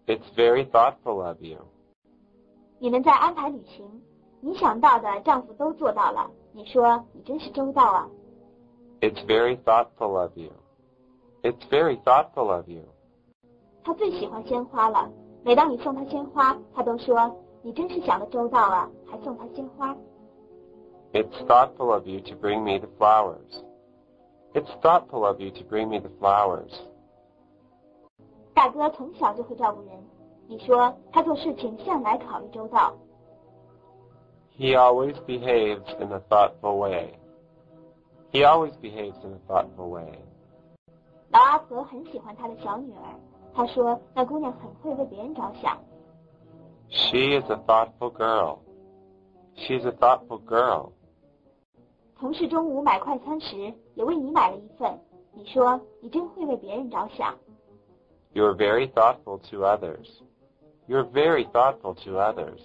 It's very thoughtful of you. 你们在安排旅行，你想到的丈夫都做到了，你说你真是周到啊。 It's very thoughtful of you. It's very thoughtful of you. 他最喜欢鲜花了，每当你送他鲜花，他都说你真是想得周到啊，还送他鲜花。 It's thoughtful of you to bring me the flowers. It's thoughtful of you to bring me the flowers. 大哥从小就会照顾人，你说他做事情向来考虑周到。 He always behaves in a thoughtful way. He always behaves in a thoughtful way. 老阿婆很喜欢她的小女儿，她说那姑娘很会为别人着想。 She is a thoughtful girl. She's a thoughtful girl. 同事中午买快餐时，也为你买了一份，你说你真会为别人着想。 You're very thoughtful to others. You're very thoughtful to others.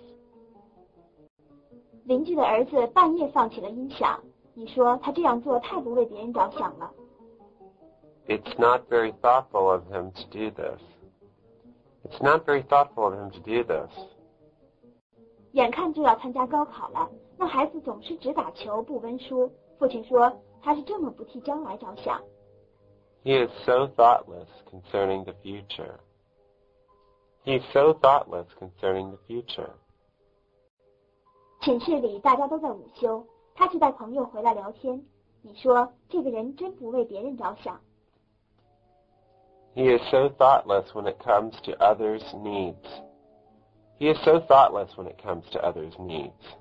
邻居的儿子半夜放起了音响，你说他这样做太不为别人着想了。 It's not very thoughtful of him to do this. It's not very thoughtful of him to do this. 眼看就要参加高考了，那孩子总是只打球不温书，父亲说他是这么不替将来着想。 He is so thoughtless concerning the future. He's so thoughtless concerning the future. 寝室里大家都在午休，他去带朋友回来聊天，你说这个人真不为别人着想。 He is so thoughtless when it comes to others' needs. He is so thoughtless when it comes to others' needs.